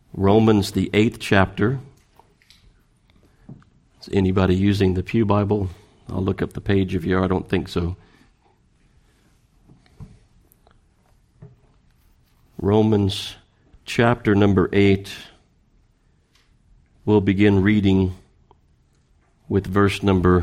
Romans, the 8th chapter. Is anybody using the Pew Bible? I'll look up the page if you are. I don't think so. Romans chapter number 8. We'll begin reading with verse number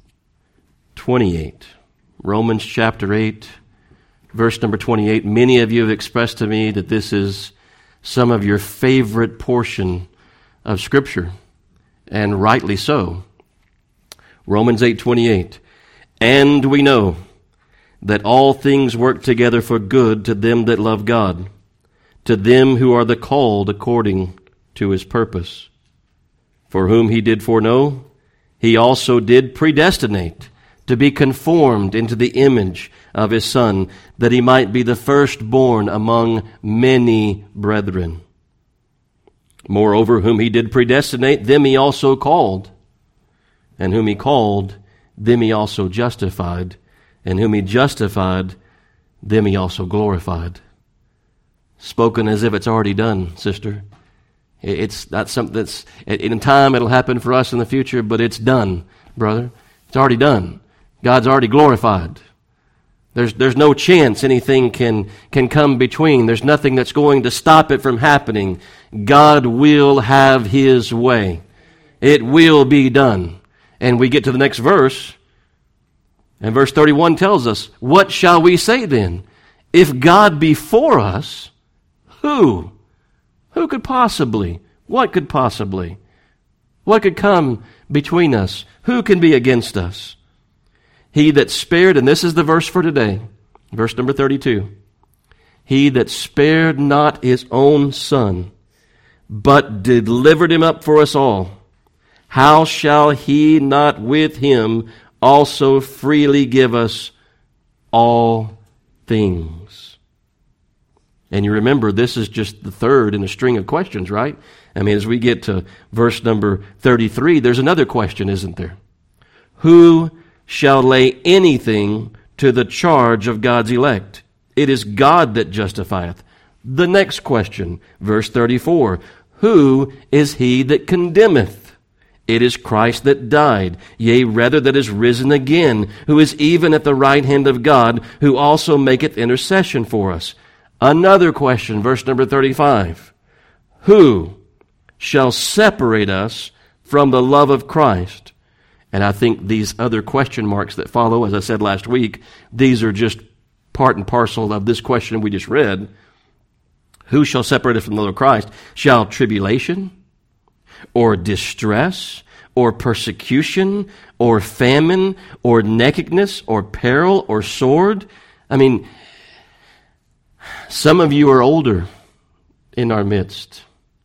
28. Romans chapter 8, verse number 28. Many of you have expressed to me that this is some of your favorite portion of Scripture, and rightly so. Romans 8:28. And we know that all things work together for good to them that love God, to them who are the called according to his purpose. For whom he did foreknow, he also did predestinate to be conformed into the image of his Son, that he might be the firstborn among many brethren. Moreover, whom he did predestinate, them he also called. And whom he called, them he also justified. And whom he justified, them he also glorified. Spoken as if it's already done, sister. It's not something that's, in time it'll happen for us in the future, but it's done, brother. It's already done. God's already glorified. There's no chance anything can come between. There's nothing that's going to stop it from happening. God will have his way. It will be done. And we get to the next verse, and verse 31 tells us, what shall we say then? If God be for us, who? Who could possibly? What could possibly? What could come between us? Who can be against us? He that spared, and this is the verse for today, verse number 32. He that spared not his own Son, but delivered him up for us all, how shall he not with him also freely give us all things? And you remember, this is just the third in a string of questions, right? I mean, as we get to verse number 33, there's another question, isn't there? Who shall lay anything to the charge of God's elect? It is God that justifieth. The next question, verse 34, who is he that condemneth? It is Christ that died, yea, rather that is risen again, who is even at the right hand of God, who also maketh intercession for us. Another question, verse number 35. Who shall separate us from the love of Christ? And I think these other question marks that follow, as I said last week, these are just part and parcel of this question we just read. Who shall separate us from the love of Christ? Shall tribulation, or distress, or persecution, or famine, or nakedness, or peril, or sword? I mean, some of you are older in our midst.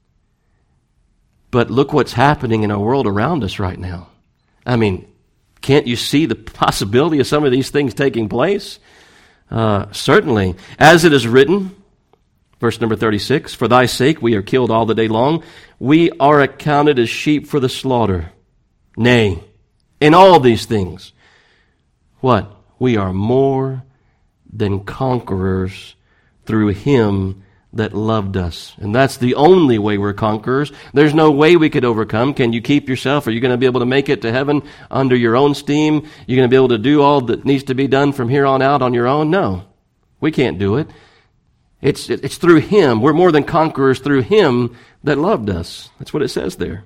But look what's happening in our world around us right now. I mean, can't you see the possibility of some of these things taking place? Certainly. As it is written, verse number 36, for thy sake we are killed all the day long. We are accounted as sheep for the slaughter. Nay, in all these things, what? We are more than conquerors through him that loved us. And that's the only way we're conquerors. There's no way we could overcome. Can you keep yourself? Are you going to be able to make it to heaven under your own steam? You're going to be able to do all that needs to be done from here on out on your own? No, we can't do it. It's through him. We're more than conquerors through him that loved us. That's what it says there.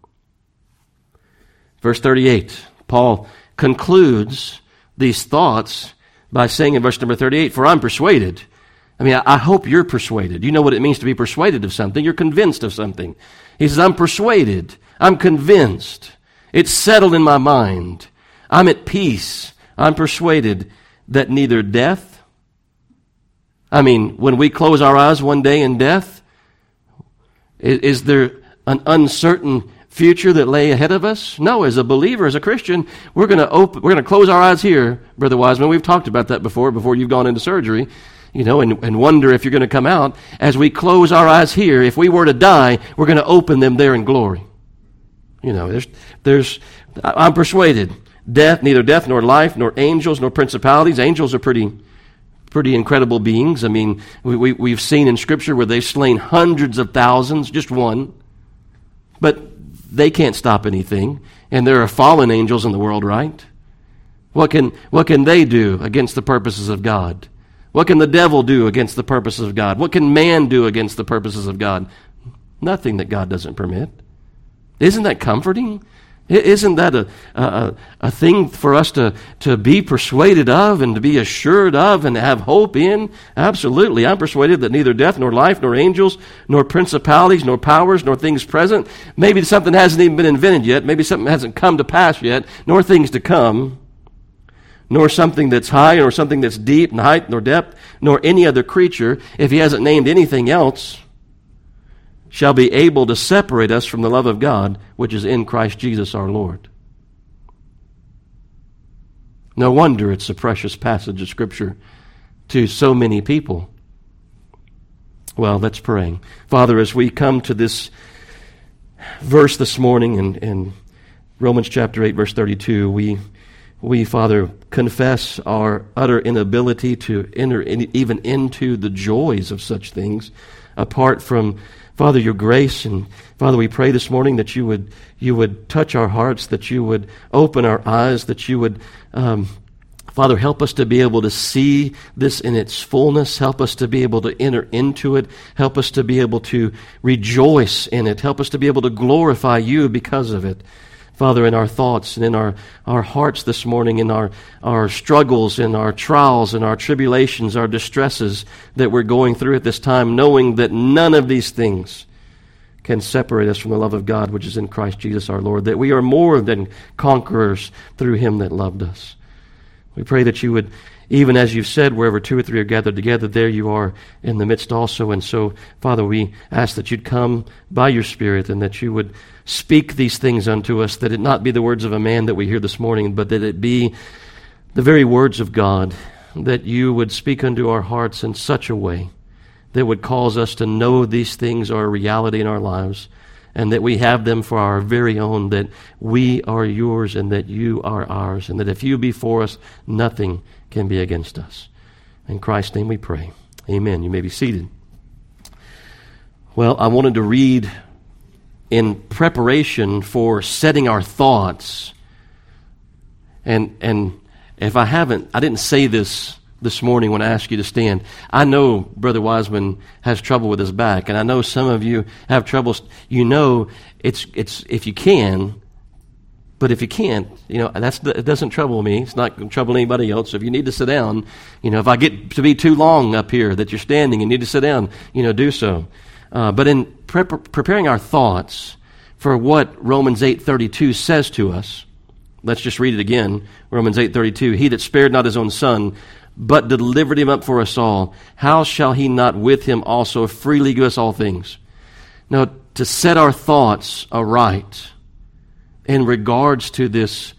Verse 38, Paul concludes these thoughts by saying in verse number 38, for I'm persuaded. I mean, I hope you're persuaded. You know what it means to be persuaded of something. You're convinced of something. He says, I'm persuaded. I'm convinced. It's settled in my mind. I'm at peace. I'm persuaded that neither death, I mean, when we close our eyes one day in death, is there an uncertain future that lay ahead of us? No, as a believer, as a Christian, we're going to close our eyes here, Brother Wiseman. We've talked about that before you've gone into surgery. You know, and wonder if you're going to come out. As we close our eyes here, if we were to die, we're going to open them there in glory. You know, I'm persuaded, neither death nor life, nor angels, nor principalities. Angels are pretty Pretty incredible beings. I mean, we've seen in Scripture where they've slain hundreds of thousands, just one. But they can't stop anything. And there are fallen angels in the world, right? What can they do against the purposes of God? What can the devil do against the purposes of God? What can man do against the purposes of God? Nothing that God doesn't permit. Isn't that comforting? Isn't that a thing for us to be persuaded of and to be assured of and to have hope in? Absolutely. I'm persuaded that neither death nor life nor angels nor principalities nor powers nor things present, maybe something hasn't even been invented yet, maybe something hasn't come to pass yet, nor things to come, nor something that's high nor something that's deep in height nor depth, nor any other creature, if he hasn't named anything else, shall be able to separate us from the love of God, which is in Christ Jesus our Lord. No wonder it's a precious passage of Scripture to so many people. Well, let's pray. Father, as we come to this verse this morning in Romans chapter 8, verse 32, we, Father, confess our utter inability to enter even into the joys of such things apart from, Father, your grace. And Father, we pray this morning that you would touch our hearts, that you would open our eyes, that you would, Father, help us to be able to see this in its fullness. Help us to be able to enter into it. Help us to be able to rejoice in it. Help us to be able to glorify you because of it. Father, in our thoughts and in our hearts this morning, in our struggles, in our trials, in our tribulations, our distresses that we're going through at this time, knowing that none of these things can separate us from the love of God, which is in Christ Jesus our Lord, that we are more than conquerors through him that loved us. We pray that you would, even as you've said, wherever two or three are gathered together, there you are in the midst also. And so, Father, we ask that you'd come by your Spirit and that you would speak these things unto us, that it not be the words of a man that we hear this morning, but that it be the very words of God, that you would speak unto our hearts in such a way that would cause us to know these things are a reality in our lives, and that we have them for our very own, that we are yours and that you are ours, and that if you be for us, nothing can be against us. In Christ's name we pray. Amen. You may be seated. Well, I wanted to read in preparation for setting our thoughts, and if I didn't say this morning when I asked you to stand. I know Brother Wiseman has trouble with his back, and I know some of you have trouble. You know, it's if you can, but if you can't, it doesn't trouble me. It's not going to trouble anybody else. So if you need to sit down, if I get to be too long up here that you're standing and need to sit down, do so. But in preparing our thoughts for what Romans 8:32 says to us, let's just read it again. Romans 8:32, he that spared not his own son, but delivered him up for us all, how shall he not with him also freely give us all things? Now, to set our thoughts aright in regards to this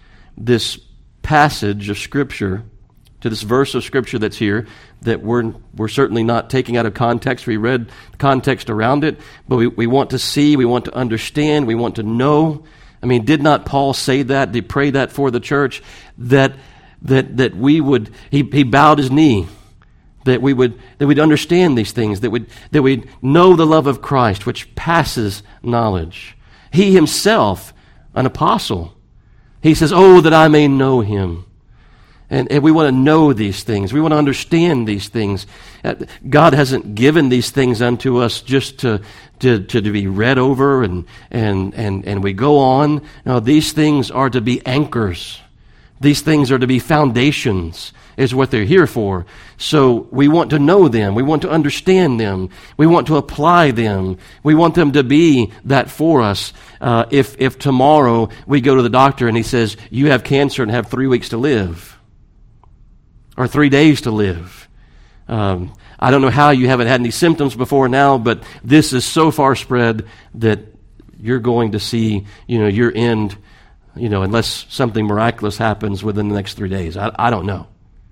passage of Scripture, to this verse of Scripture that's here, that we're certainly not taking out of context. We read context around it, but we want to see, we want to understand, we want to know. I mean, did not Paul say that? Did he pray that for the church? That we would, he bowed his knee, that we'd understand these things, that we'd know the love of Christ, which passes knowledge. He himself, an apostle, he says, "Oh, that I may know him." And we want to know these things. We want to understand these things. God hasn't given these things unto us just to be read over and we go on. No, these things are to be anchors. These things are to be foundations, is what they're here for. So we want to know them. We want to understand them. We want to apply them. We want them to be that for us. If tomorrow we go to the doctor and he says, you have cancer and have 3 weeks to live, or 3 days to live. I don't know how you haven't had any symptoms before now, but this is so far spread that you're going to see, your end, unless something miraculous happens within the next 3 days. I don't know.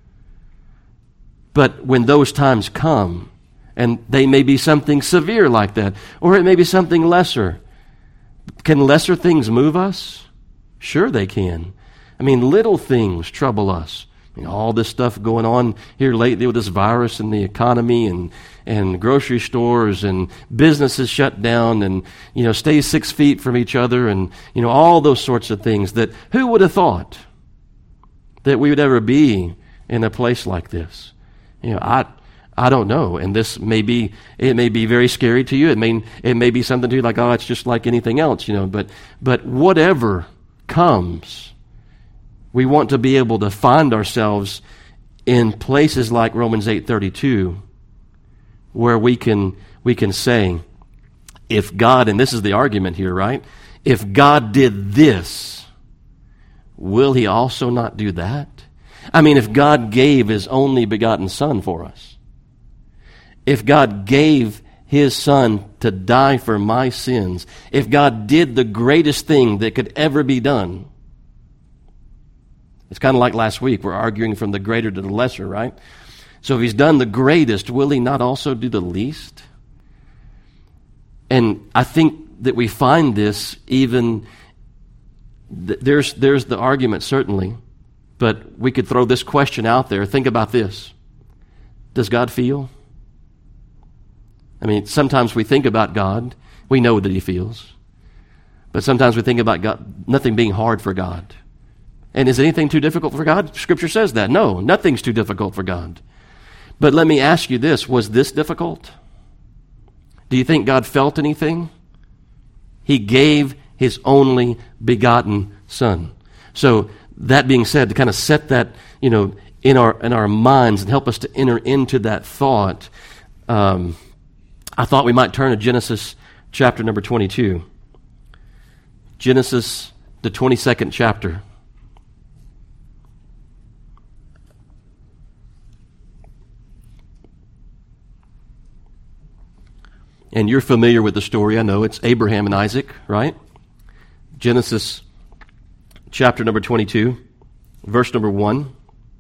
But when those times come, and they may be something severe like that, or it may be something lesser. Can lesser things move us? Sure they can. I mean, little things trouble us. All this stuff going on here lately with this virus and the economy and grocery stores and businesses shut down and, stay 6 feet from each other and, all those sorts of things that who would have thought that we would ever be in a place like this? I don't know. And it may be very scary to you. It may be something to you like, oh, it's just like anything else, but whatever comes, we want to be able to find ourselves in places like Romans 8:32, where we can say, if God, and this is the argument here, right? If God did this, will He also not do that? If God gave His only begotten Son for us, if God gave His Son to die for my sins, if God did the greatest thing that could ever be done, it's kind of like last week. We're arguing from the greater to the lesser, right? So if He's done the greatest, will He not also do the least? And I think that we find this even, there's the argument certainly, but we could throw this question out there. Think about this. Does God feel? Sometimes we think about God. We know that He feels. But sometimes we think about God, nothing being hard for God. And is anything too difficult for God? Scripture says that. No, nothing's too difficult for God. But let me ask you this. Was this difficult? Do you think God felt anything? He gave His only begotten Son. So that being said, to kind of set that, in our minds and help us to enter into that thought, I thought we might turn to Genesis chapter number 22. Genesis, the 22nd chapter. And you're familiar with the story, I know. It's Abraham and Isaac, right? Genesis chapter number 22, verse number 1.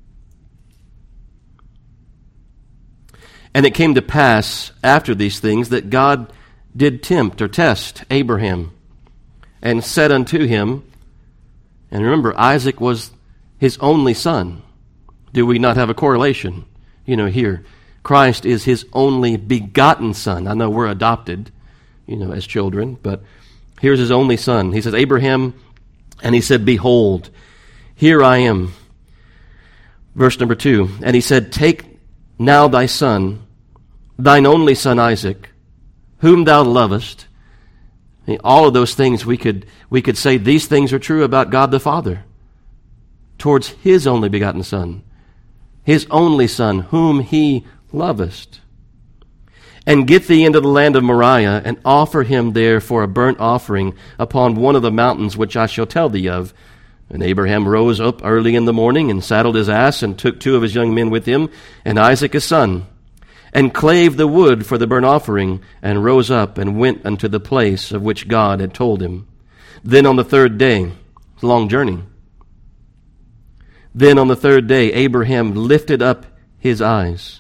And it came to pass after these things that God did tempt or test Abraham and said unto him, and remember, Isaac was his only son. Do we not have a correlation, here? Christ is His only begotten Son. I know we're adopted, as children, but here's His only Son. He says, Abraham, and He said, behold, here I am. Verse number 2, and He said, take now thy son, thine only son Isaac, whom thou lovest. All of those things we could say these things are true about God the Father towards His only begotten Son, His only Son, whom He lovest. And get thee into the land of Moriah, and offer him there for a burnt offering upon one of the mountains which I shall tell thee of. And Abraham rose up early in the morning, and saddled his ass, and took 2 of his young men with him, and Isaac his son, and clave the wood for the burnt offering, and rose up, and went unto the place of which God had told him. Then on the 3rd day, it's a long journey, then on the 3rd day Abraham lifted up his eyes,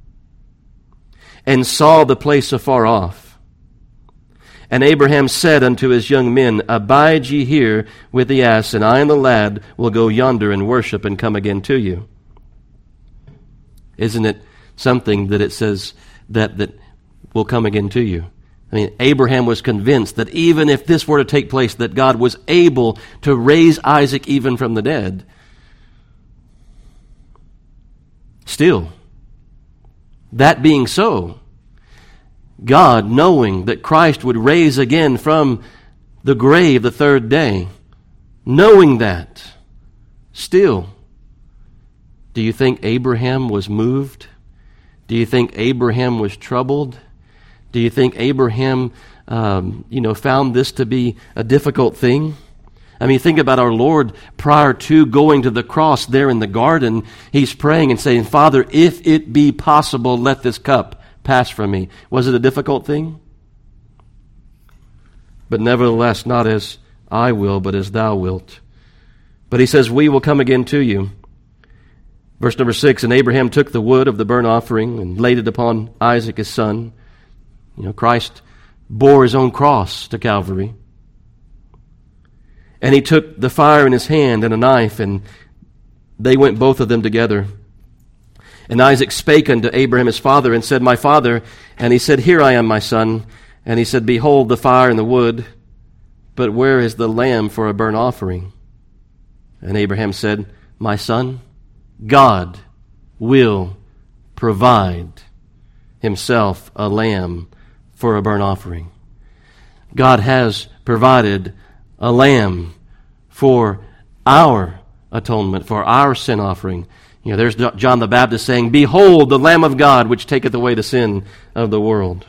and saw the place afar off. And Abraham said unto his young men, abide ye here with the ass, and I and the lad will go yonder and worship and come again to you. Isn't it something that it says that will come again to you? Abraham was convinced that even if this were to take place, that God was able to raise Isaac even from the dead. Still, that being so, God, knowing that Christ would raise again from the grave the 3rd day, knowing that, still, do you think Abraham was moved? Do you think Abraham was troubled? Do you think Abraham, found this to be a difficult thing? Think about our Lord prior to going to the cross there in the garden. He's praying and saying, Father, if it be possible, let this cup pass from me. Was it a difficult thing? But nevertheless, not as I will, but as thou wilt. But he says, we will come again to you. Verse number 6, and Abraham took the wood of the burnt offering and laid it upon Isaac his son. Christ bore His own cross to Calvary. And he took the fire in his hand and a knife, and they went both of them together. And Isaac spake unto Abraham his father, and said, My father. And he said, Here I am, my son. And he said, Behold the fire and the wood, but where is the lamb for a burnt offering? And Abraham said, My son, God will provide himself a lamb for a burnt offering. God has provided a lamb for our atonement, for our sin offering. You know, there's John the Baptist saying, Behold the Lamb of God, which taketh away the sin of the world.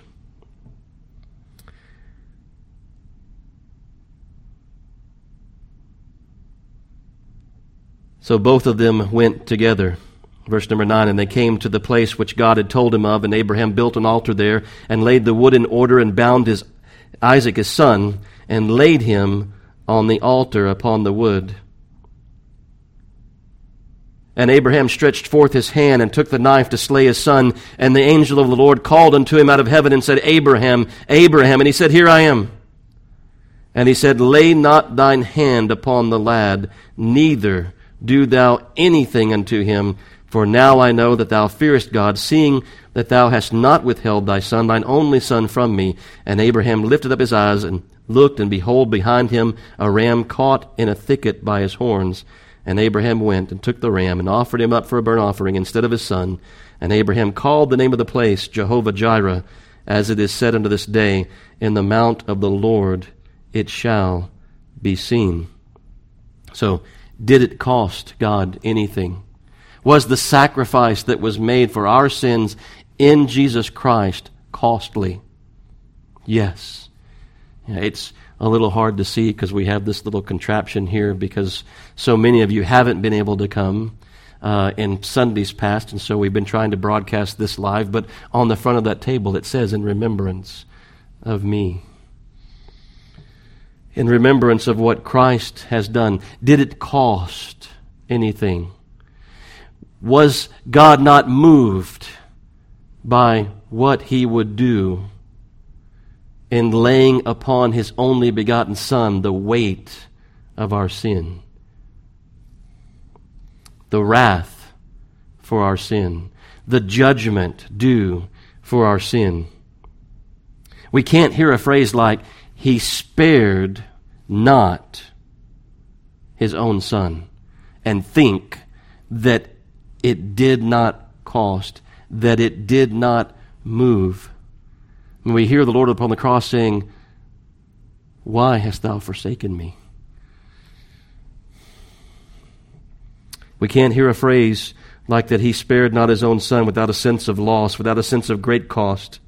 So both of them went together. Verse number 9, And they came to the place which God had told him of, and Abraham built an altar there, and laid the wood in order, and bound Isaac his son, and laid him on the altar upon the wood. And Abraham stretched forth his hand, and took the knife to slay his son. And the angel of the Lord called unto him out of heaven, and said, Abraham, Abraham. And he said, Here I am. And he said, Lay not thine hand upon the lad, neither do thou anything unto him, for now I know that thou fearest God, seeing that thou hast not withheld thy son, thine only son, from me. And Abraham lifted up his eyes and looked, and behold, behind him a ram caught in a thicket by his horns. And Abraham went and took the ram and offered him up for a burnt offering instead of his son. And Abraham called the name of the place Jehovah-Jireh, as it is said unto this day, In the mount of the Lord it shall be seen. So, did it cost God anything? Was the sacrifice that was made for our sins in Jesus Christ costly? Yes. It's a little hard to see because we have this little contraption here because so many of you haven't been able to come in Sundays past, and so we've been trying to broadcast this live, but on the front of that table it says, In remembrance of me. In remembrance of what Christ has done. Did it cost anything? Was God not moved by what he would do in laying upon his only begotten Son the weight of our sin? The wrath for our sin. The judgment due for our sin. We can't hear a phrase like, He spared not his own Son, and think that it did not cost, that it did not move. When we hear the Lord upon the cross saying, Why hast thou forsaken me? We can't hear a phrase like that He spared not His own Son without a sense of loss, without a sense of great cost.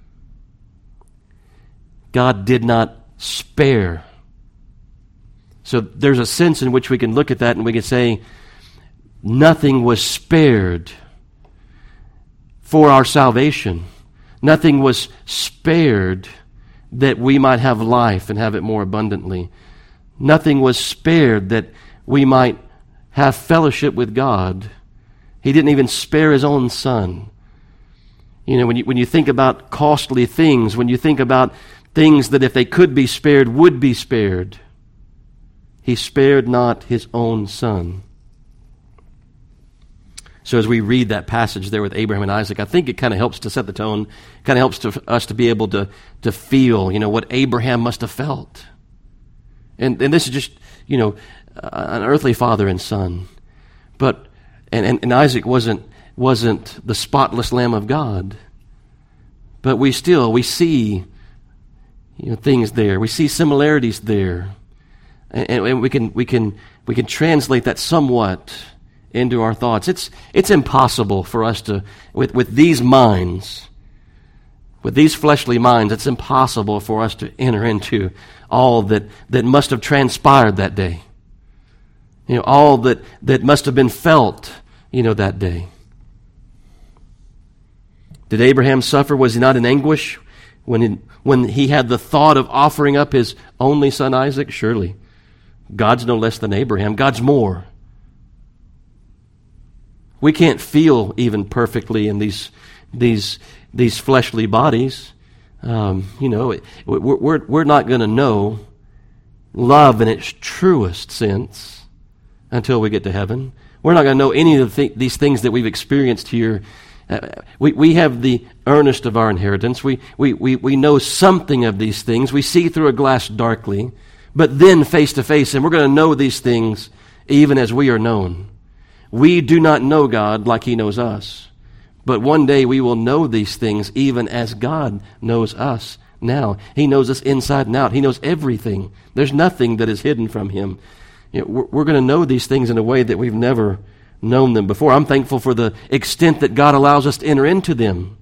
God did not spare. So there's a sense in which we can look at that and we can say, nothing was spared for our salvation. Nothing was spared that we might have life and have it more abundantly. Nothing was spared that we might have fellowship with God. He didn't even spare His own Son. You know, when you think about costly things, when you think about things that if they could be spared, would be spared, He spared not His own Son. So as we read that passage there with Abraham and Isaac, I think it kind of helps to set the tone, kind of helps us to be able to feel, what Abraham must have felt. And this is just, an earthly father and son. But, and Isaac wasn't the spotless Lamb of God. But we see, things there. We see similarities there. And we can translate that somewhat into our thoughts. It's impossible for us to, with these minds, with these fleshly minds, it's impossible for us to enter into all that must have transpired that day. All that must have been felt, that day. Did Abraham suffer? Was he not in anguish when he had the thought of offering up his only son Isaac? Surely. God's no less than Abraham. God's more. We can't feel even perfectly in these fleshly bodies. We're not going to know love in its truest sense until we get to heaven. We're not going to know any of these things that we've experienced here. We have the earnest of our inheritance. We know something of these things. We see through a glass darkly, but then face to face, and we're going to know these things even as we are known. We do not know God like He knows us, but one day we will know these things even as God knows us now. He knows us inside and out. He knows everything. There's nothing that is hidden from Him. We're going to know these things in a way that we've never known them before. I'm thankful for the extent that God allows us to enter into them.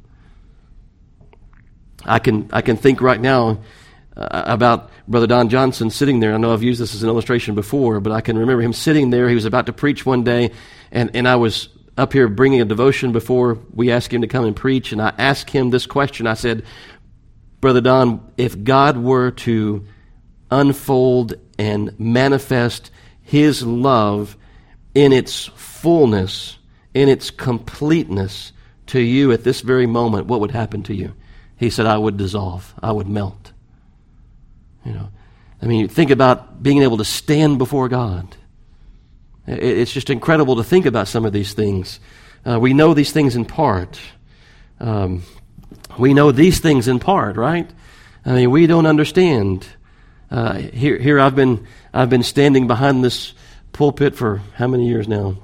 I can think right now about Brother Don Johnson sitting there. I know I've used this as an illustration before, but I can remember him sitting there. He was about to preach one day, and I was up here bringing a devotion before we asked him to come and preach, and I asked him this question. I said, Brother Don, if God were to unfold and manifest His love in its fullness, in its completeness to you at this very moment, what would happen to you? He said, I would dissolve. I would melt. Think about being able to stand before God. It's just incredible to think about some of these things. We know these things in part. We know these things in part, right? We don't understand. Here I've been standing behind this pulpit for how many years now?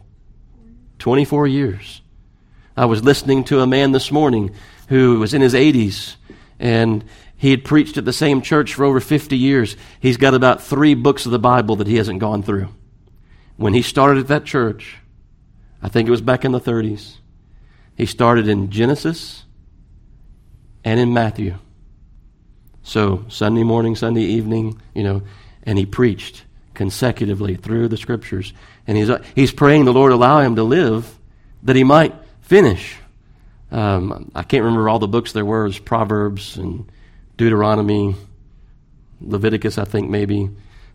24 years. I was listening to a man this morning who was in his 80s, and he had preached at the same church for over 50 years. He's got about 3 books of the Bible that he hasn't gone through. When he started at that church, I think it was back in the 30s, he started in Genesis and in Matthew. So Sunday morning, Sunday evening, and he preached consecutively through the Scriptures. And he's praying the Lord allow him to live that he might finish. I can't remember all the books there were. It was Proverbs and Deuteronomy, Leviticus, I think maybe.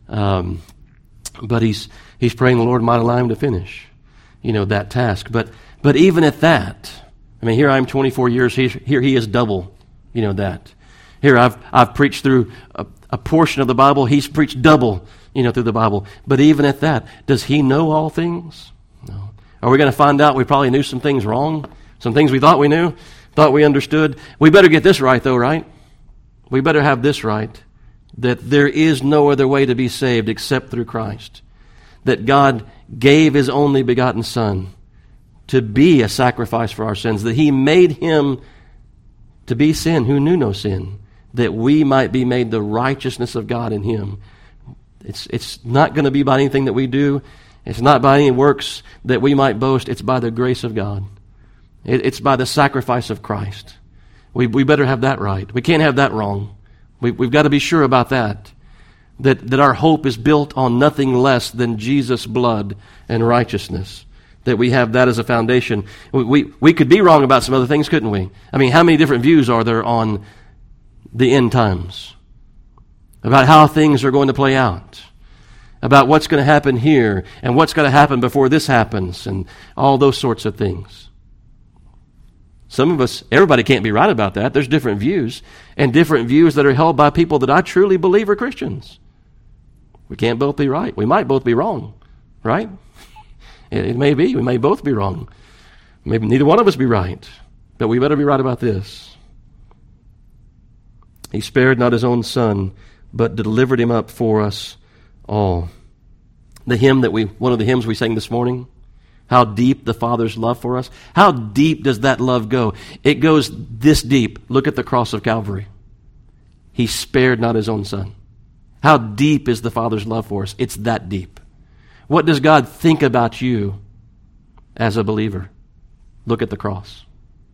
But he's praying the Lord might allow him to finish, that task. But even at that, here I am 24 years, here he is double, that. Here I've preached through a portion of the Bible, he's preached double, through the Bible. But even at that, does he know all things? No. Are we going to find out we probably knew some things wrong? Some things we thought we knew, thought we understood? We better get this right though, right? We better have this right, that there is no other way to be saved except through Christ. That God gave His only begotten Son to be a sacrifice for our sins, that He made Him to be sin who knew no sin, that we might be made the righteousness of God in Him. It's not going to be by anything that we do. It's not by any works that we might boast. It's by the grace of God. It's by the sacrifice of Christ. We better have that right. We can't have that wrong. We've got to be sure about that. That our hope is built on nothing less than Jesus' blood and righteousness. That we have that as a foundation. We could be wrong about some other things, couldn't we? How many different views are there on the end times? About how things are going to play out. About what's going to happen here, and what's going to happen before this happens, and all those sorts of things. Some of us, everybody can't be right about that. There's different views, and different views that are held by people that I truly believe are Christians. We can't both be right. We might both be wrong, right? It may be. We may both be wrong. Maybe neither one of us be right, but we better be right about this. He spared not His own Son, but delivered Him up for us all. The hymn one of the hymns we sang this morning, how deep the Father's love for us. How deep does that love go? It goes this deep. Look at the cross of Calvary. He spared not His own Son. How deep is the Father's love for us? It's that deep. What does God think about you as a believer? Look at the cross.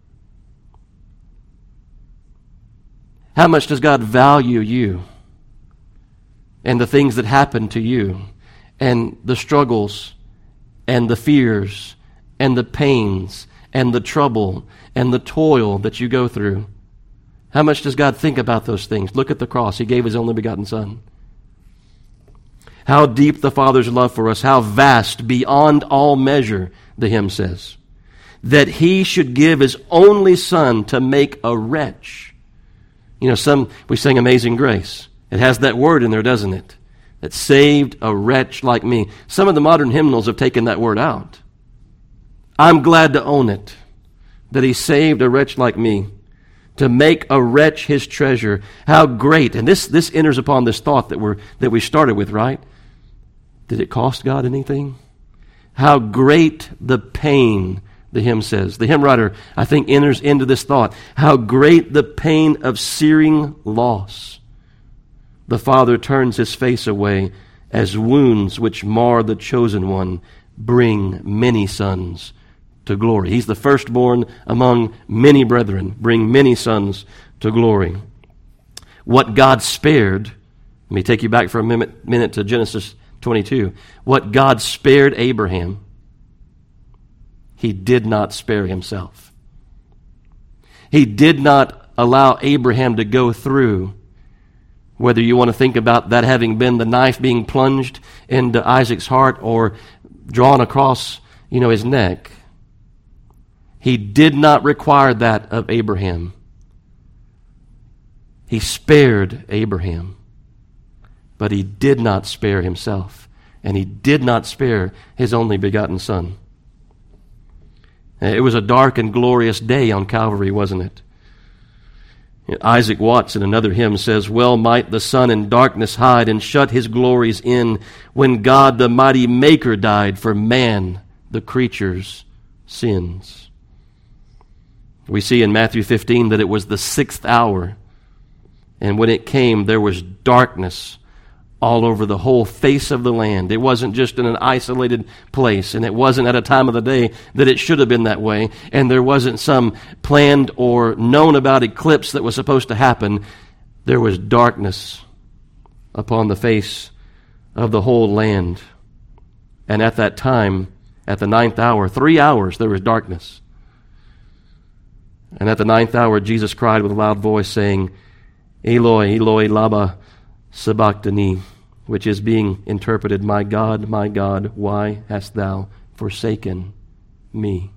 How much does God value you and the things that happen to you and the struggles and the fears and the pains and the trouble and the toil that you go through? How much does God think about those things? Look at the cross. He gave His only begotten Son. How deep the Father's love for us, how vast, beyond all measure, the hymn says, that He should give His only Son to make a wretch. We sing Amazing Grace. It has that word in there, doesn't it? That saved a wretch like me. Some of the modern hymnals have taken that word out. I'm glad to own it, that he saved a wretch like me, to make a wretch his treasure. How great. And this enters upon this thought that we started with, right? Did it cost God anything? How great the pain, the hymn says. The hymn writer, I think, enters into this thought. How great the pain of searing loss. The Father turns his face away as wounds which mar the chosen one bring many sons to glory. He's the firstborn among many brethren, bring many sons to glory. What God spared, let me take you back for a minute to Genesis 22. What God spared Abraham, he did not spare himself. He did not allow Abraham to go through, whether you want to think about that having been the knife being plunged into Isaac's heart or drawn across, his neck. He did not require that of Abraham. He spared Abraham, but he did not spare himself, and he did not spare his only begotten son. It was a dark and glorious day on Calvary, wasn't it? Isaac Watts in another hymn says, well might the sun in darkness hide and shut his glories in when God the mighty Maker died for man, the creature's sins. We see in Matthew 15 that it was the 6th hour, and when it came, there was darkness all over the whole face of the land. It wasn't just in an isolated place, and it wasn't at a time of the day that it should have been that way, and there wasn't some planned or known about eclipse that was supposed to happen. There was darkness upon the face of the whole land. And at that time, at the 9th hour, 3 hours, there was darkness. And at the 9th hour, Jesus cried with a loud voice, saying, Eloi, Eloi, lama sabachthani, which is being interpreted, my God, why hast thou forsaken me?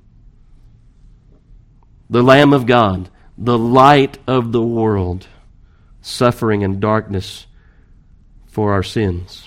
The Lamb of God, the light of the world, suffering in darkness for our sins.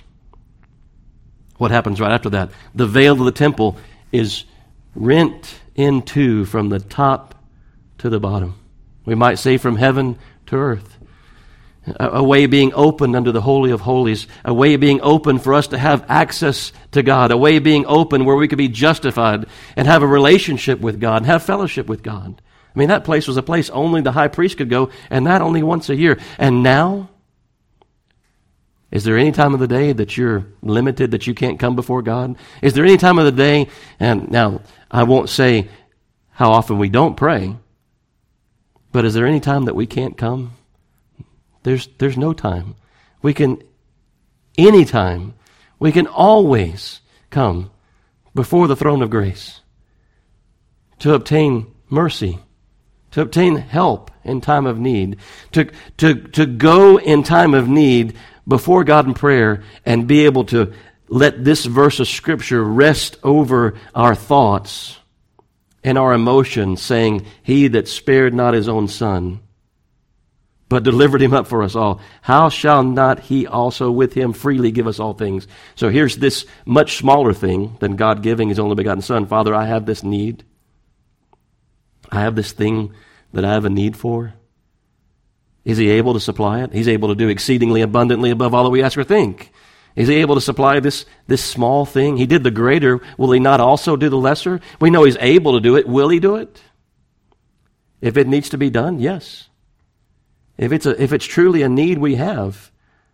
What happens right after that? The veil of the temple is rent in two from the top to the bottom. We might say from heaven to earth. A way being opened unto the Holy of Holies. A way being open for us to have access to God. A way being open where we could be justified and have a relationship with God and have fellowship with God. I mean, that place was a place only the high priest could go, and that only once a year. And now, is there any time of the day that you're limited, that you can't come before God? Is there any time of the day, and now I won't say how often we don't pray, but is there any time that we can't come? There's no time. We can, anytime, we can always come before the throne of grace to obtain mercy, to obtain help in time of need, to go in time of need before God in prayer and be able to let this verse of Scripture rest over our thoughts and our emotions, saying, He that spared not his own son, but delivered him up for us all, how shall not he also with him freely give us all things? So here's this much smaller thing than God giving his only begotten son. Father, I have this need. I have this thing that I have a need for. Is he able to supply it? He's able to do exceedingly abundantly above all that we ask or think. Is he able to supply this small thing? He did the greater. Will he not also do the lesser? We know he's able to do it. Will he do it? If it needs to be done, yes. If it's truly a need we have,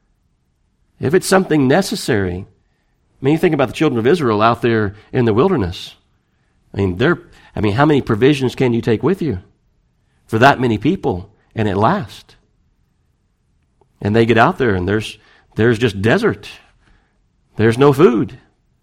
if it's something necessary. I mean, you think about the children of Israel out there in the wilderness. I mean, how many provisions can you take with you for that many people, and it lasts? And they get out there, and there's just desert. There's no food.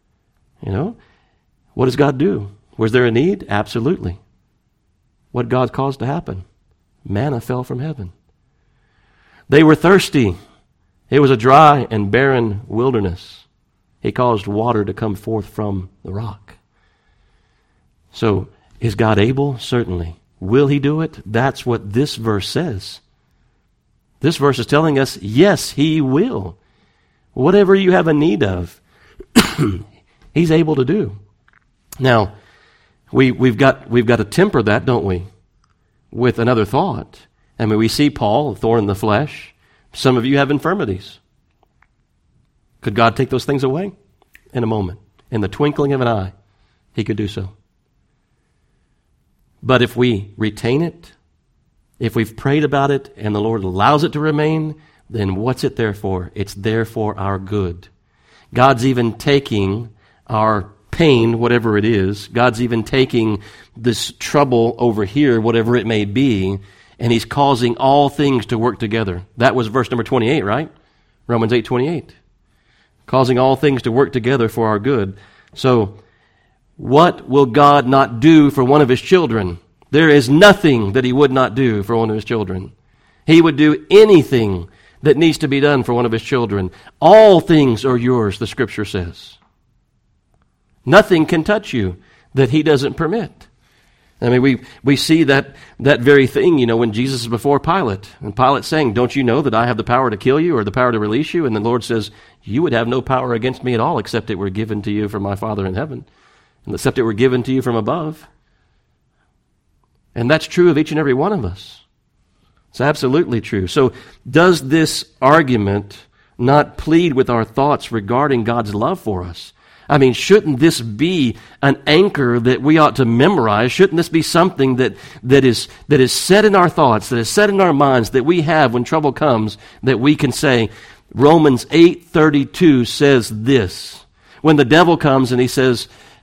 What does God do? Was there a need? Absolutely. What God caused to happen? Manna fell from heaven. They were thirsty. It was a dry and barren wilderness. He caused water to come forth from the rock. So, is God able? Certainly. Will he do it? That's what this verse says. This verse is telling us, yes, he will. Whatever you have a need of, he's able to do. Now, we've got to temper that, don't we, with another thought. I mean, we see Paul, a thorn in the flesh. Some of you have infirmities. Could God take those things away? In a moment. In the twinkling of an eye, he could do so. But if we retain it, if we've prayed about it and the Lord allows it to remain, then what's it there for? It's there for our good. God's even taking our pain, whatever it is. God's even taking this trouble over here, whatever it may be, and he's causing all things to work together. That was verse number 28, right? Romans 8:28. Causing all things to work together for our good. So, what will God not do for one of his children? There is nothing that he would not do for one of his children. He would do anything that needs to be done for one of his children. All things are yours, the Scripture says. Nothing can touch you that he doesn't permit. I mean, we see that very thing, when Jesus is before Pilate, and Pilate's saying, don't you know that I have the power to kill you or the power to release you? And the Lord says, you would have no power against me at all except it were given to you from my Father in heaven, and except it were given to you from above. And that's true of each and every one of us. It's absolutely true. So does this argument not plead with our thoughts regarding God's love for us? I mean, shouldn't this be an anchor that we ought to memorize? Shouldn't this be something that is set in our thoughts, that is set in our minds, that we have when trouble comes, that we can say, Romans 8:32 says this. When the devil comes and he says,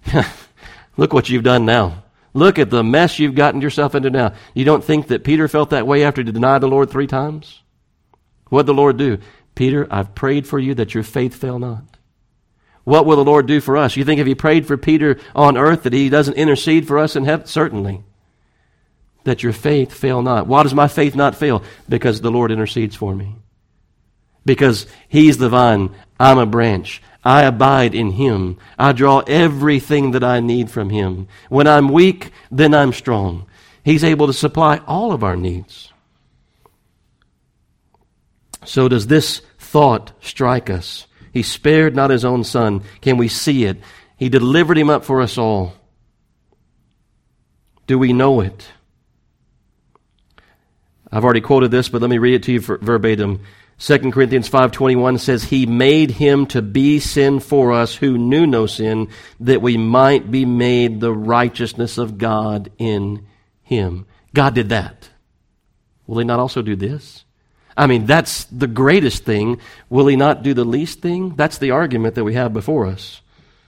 look what you've done now. Look at the mess you've gotten yourself into now. You don't think that Peter felt that way after he denied the Lord 3 times? What did the Lord do? Peter, I've prayed for you that your faith fail not. What will the Lord do for us? You think if he prayed for Peter on earth that he doesn't intercede for us in heaven? Certainly. That your faith fail not. Why does my faith not fail? Because the Lord intercedes for me. Because he's the vine, I'm a branch. I abide in him. I draw everything that I need from him. When I'm weak, then I'm strong. He's able to supply all of our needs. So does this thought strike us? He spared not his own son. Can we see it? He delivered him up for us all. Do we know it? I've already quoted this, but let me read it to you verbatim. 2 Corinthians 5:21 says, He made him to be sin for us who knew no sin, that we might be made the righteousness of God in him. God did that. Will he not also do this? I mean, that's the greatest thing. Will he not do the least thing? That's the argument that we have before us.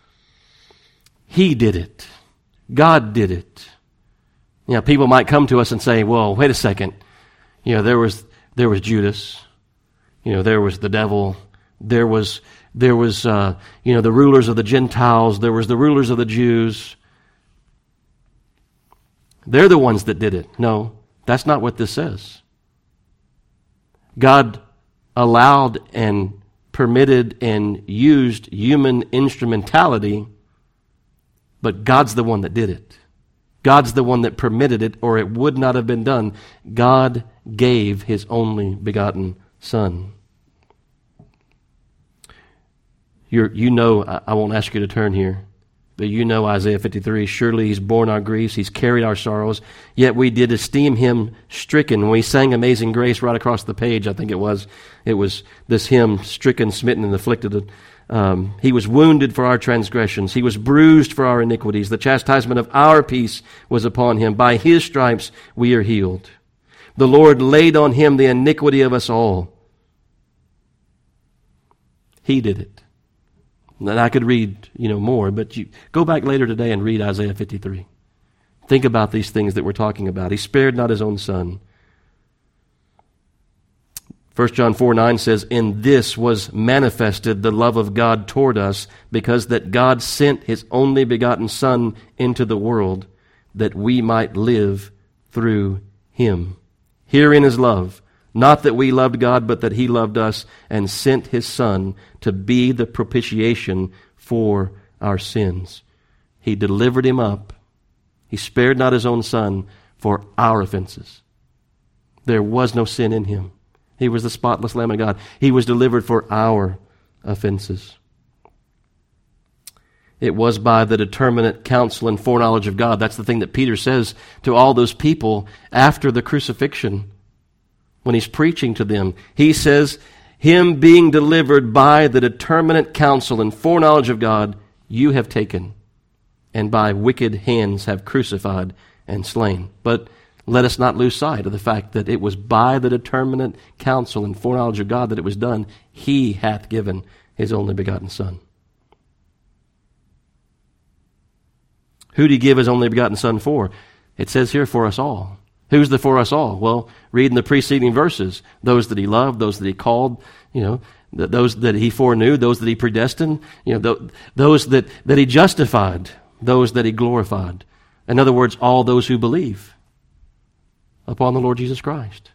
He did it. God did it. People might come to us and say, well, wait a second. There was Judas. There was the devil. There was the rulers of the Gentiles. There was the rulers of the Jews. They're the ones that did it. No, that's not what this says. God allowed and permitted and used human instrumentality, but God's the one that did it. God's the one that permitted it, or it would not have been done. God gave his only begotten Son. I won't ask you to turn here, but Isaiah 53, surely he's borne our griefs, he's carried our sorrows, yet we did esteem him stricken. When we sang Amazing Grace right across the page, I think it was this hymn, stricken, smitten, and afflicted. He was wounded for our transgressions. He was bruised for our iniquities. The chastisement of our peace was upon him. By his stripes we are healed. The Lord laid on him the iniquity of us all. He did it. And I could read, more, but you go back later today and read Isaiah 53. Think about these things that we're talking about. He spared not his own Son. 1 John 4:9 says, In this was manifested the love of God toward us, because that God sent his only begotten Son into the world, that we might live through him. Herein is love. Not that we loved God, but that he loved us and sent his Son to be the propitiation for our sins. He delivered him up. He spared not his own Son for our offenses. There was no sin in him. He was the spotless Lamb of God. He was delivered for our offenses. It was by the determinate counsel and foreknowledge of God. That's the thing that Peter says to all those people after the crucifixion when he's preaching to them. He says, him being delivered by the determinate counsel and foreknowledge of God, you have taken, and by wicked hands have crucified and slain. But let us not lose sight of the fact that it was by the determinate counsel and foreknowledge of God that it was done. He hath given his only begotten Son. Who did he give his only begotten Son for? It says here, for us all. Who's the for us all? Well, read in the preceding verses. Those that he loved, those that he called, those that he foreknew, those that he predestined, those that he justified, those that he glorified. In other words, all those who believe upon the Lord Jesus Christ.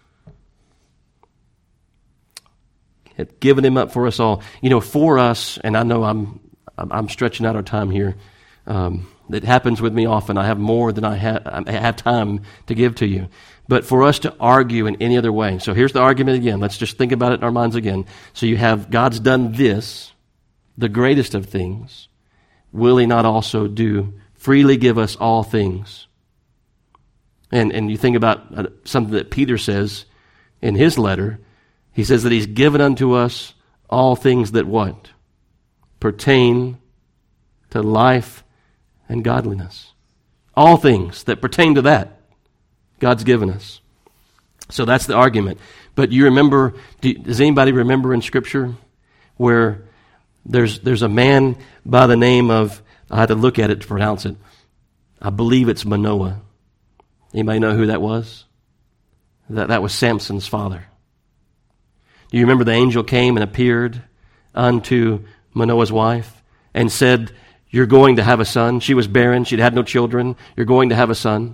Had given him up for us all. For us, and I know I'm stretching out our time here. It happens with me often. I have more than I have time to give to you. But for us to argue in any other way. So here's the argument again. Let's just think about it in our minds again. So you have God's done this, the greatest of things. Will he not also freely give us all things? And you think about something that Peter says in his letter. He says that he's given unto us all things that what? Pertain to life and godliness. All things that pertain to that, God's given us. So that's the argument. But you remember, does anybody remember in Scripture where there's a man by the name of, I had to look at it to pronounce it, I believe it's Manoah. Anybody know who that was? That was Samson's father. Do you remember the angel came and appeared unto Manoah's wife and said, you're going to have a son. She was barren. She'd had no children. You're going to have a son.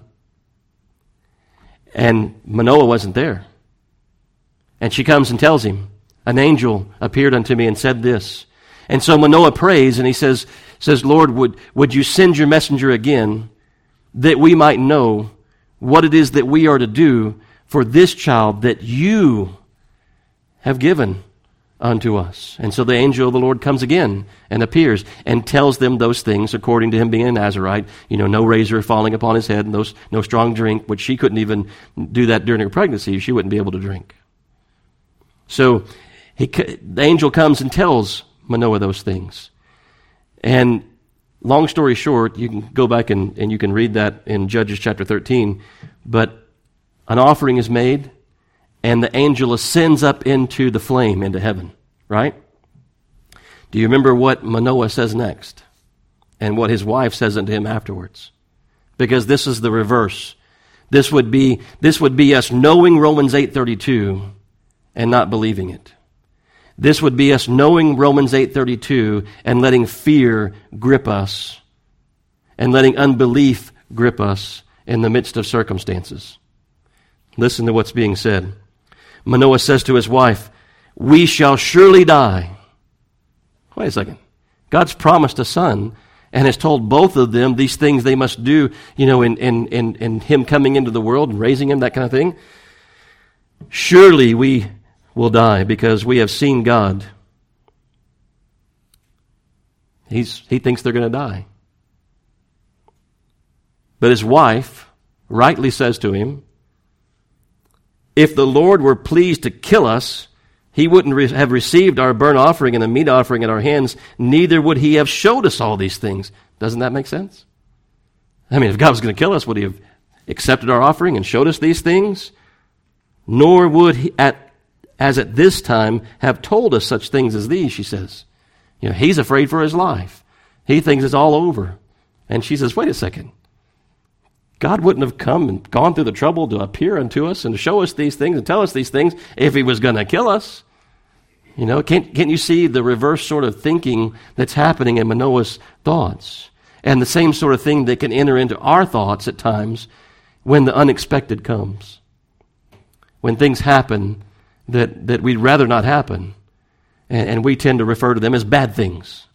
And Manoah wasn't there. And she comes and tells him, an angel appeared unto me and said this. And so Manoah prays and he says, Lord, would you send your messenger again that we might know what it is that we are to do for this child that you have given unto us. And so the angel of the Lord comes again and appears and tells them those things according to him being a Nazirite. No razor falling upon his head, no strong drink, which she couldn't even do that during her pregnancy. She wouldn't be able to drink. So the angel comes and tells Manoah those things. And long story short, you can go back and you can read that in Judges chapter 13. But an offering is made, and the angel ascends up into the flame, into heaven, right? Do you remember what Manoah says next? And what his wife says unto him afterwards? Because this is the reverse. This would be us knowing Romans 8:32 and not believing it. This would be us knowing Romans 8:32 and letting fear grip us and letting unbelief grip us in the midst of circumstances. Listen to what's being said. Manoah says to his wife, we shall surely die. Wait a second. God's promised a son and has told both of them these things they must do, in him coming into the world and raising him, that kind of thing. Surely we will die because we have seen God. He thinks they're going to die. But his wife rightly says to him, if the Lord were pleased to kill us, he wouldn't have received our burnt offering and the meat offering in our hands, neither would he have showed us all these things. Doesn't that make sense? I mean, if God was going to kill us, would he have accepted our offering and showed us these things? Nor would he, as at this time, have told us such things as these, she says. He's afraid for his life. He thinks it's all over. And she says, wait a second. God wouldn't have come and gone through the trouble to appear unto us and to show us these things and tell us these things if he was going to kill us. Can't you see the reverse sort of thinking that's happening in Manoah's thoughts? And the same sort of thing that can enter into our thoughts at times when the unexpected comes. When things happen that we'd rather not happen. And we tend to refer to them as bad things.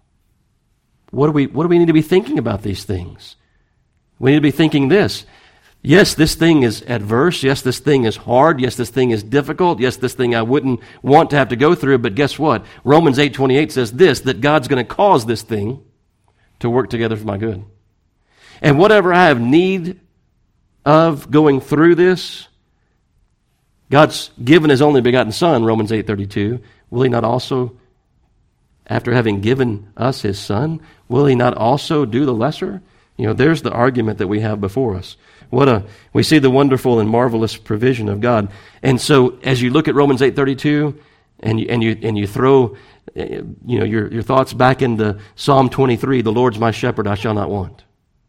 What do we need to be thinking about these things? We need to be thinking this. Yes, this thing is adverse. Yes, this thing is hard. Yes, this thing is difficult. Yes, this thing I wouldn't want to have to go through. But guess what? Romans 8:28 says this, that God's going to cause this thing to work together for my good. And whatever I have need of going through this, God's given His only begotten Son, Romans 8:32. Will He not also, after having given us His Son, will He not also do the lesser? There's the argument that we have before us. We see the wonderful and marvelous provision of God. And so, as you look at Romans 8:32, and you throw, your thoughts back into Psalm 23, the Lord's my shepherd, I shall not want.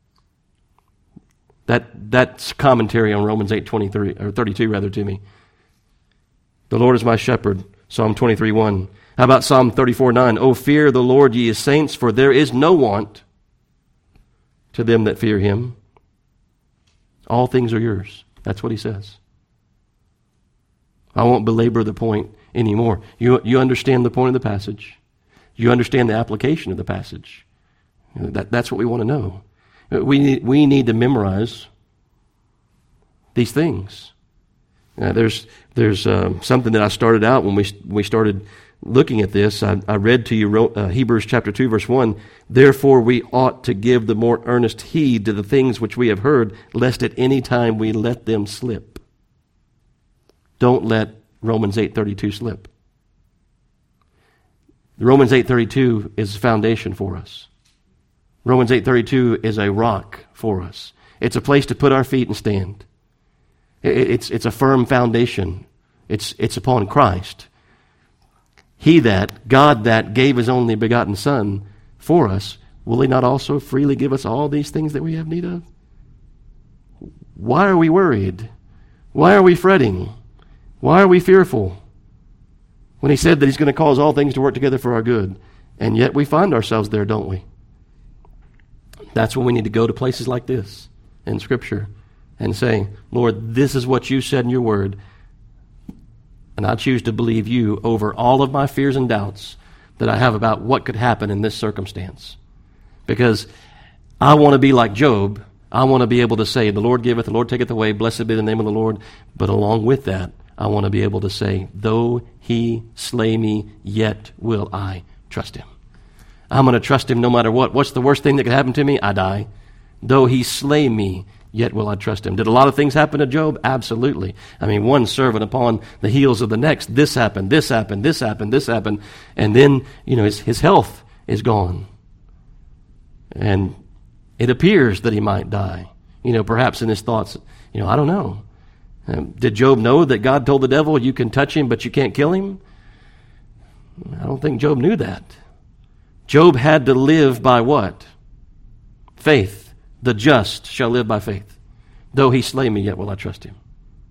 That's commentary on Romans 8:23 or 32 rather to me. The Lord is my shepherd, Psalm 23:1. How about Psalm 34:9? Oh, fear the Lord, ye saints, for there is no want to them that fear Him. All things are yours. That's what He says. I won't belabor the point anymore. You understand the point of the passage. You understand the application of the passage. That's what we want to know. We need to memorize these things. There's something that I started out when we started looking at this. I read to you Hebrews chapter 2, verse 1. Therefore we ought to give the more earnest heed to the things which we have heard, lest at any time we let them slip. Don't let Romans 8:32 slip. Romans 8:32 is a foundation for us. Romans 8:32 is a rock for us. It's a place to put our feet and stand. It's a firm foundation. It's upon Christ. God that gave His only begotten Son for us, will He not also freely give us all these things that we have need of? Why are we worried? Why are we fretting? Why are we fearful? When He said that He's going to cause all things to work together for our good, and yet we find ourselves there, don't we? That's when we need to go to places like this in Scripture and say, Lord, this is what You said in Your Word, and I choose to believe You over all of my fears and doubts that I have about what could happen in this circumstance. Because I want to be like Job. I want to be able to say, the Lord giveth, the Lord taketh away, blessed be the name of the Lord. But along with that, I want to be able to say, though He slay me, yet will I trust Him. I'm going to trust Him no matter what. What's the worst thing that could happen to me? I die. Though He slay me, yet will I trust Him. Did a lot of things happen to Job? Absolutely. I mean, one servant upon the heels of the next. This happened, this happened, this happened, this happened. And then, his health is gone. And it appears that he might die. Perhaps in his thoughts, I don't know. Did Job know that God told the devil, you can touch him, but you can't kill him? I don't think Job knew that. Job had to live by what? Faith. The just shall live by faith. Though he slay me, yet will I trust Him.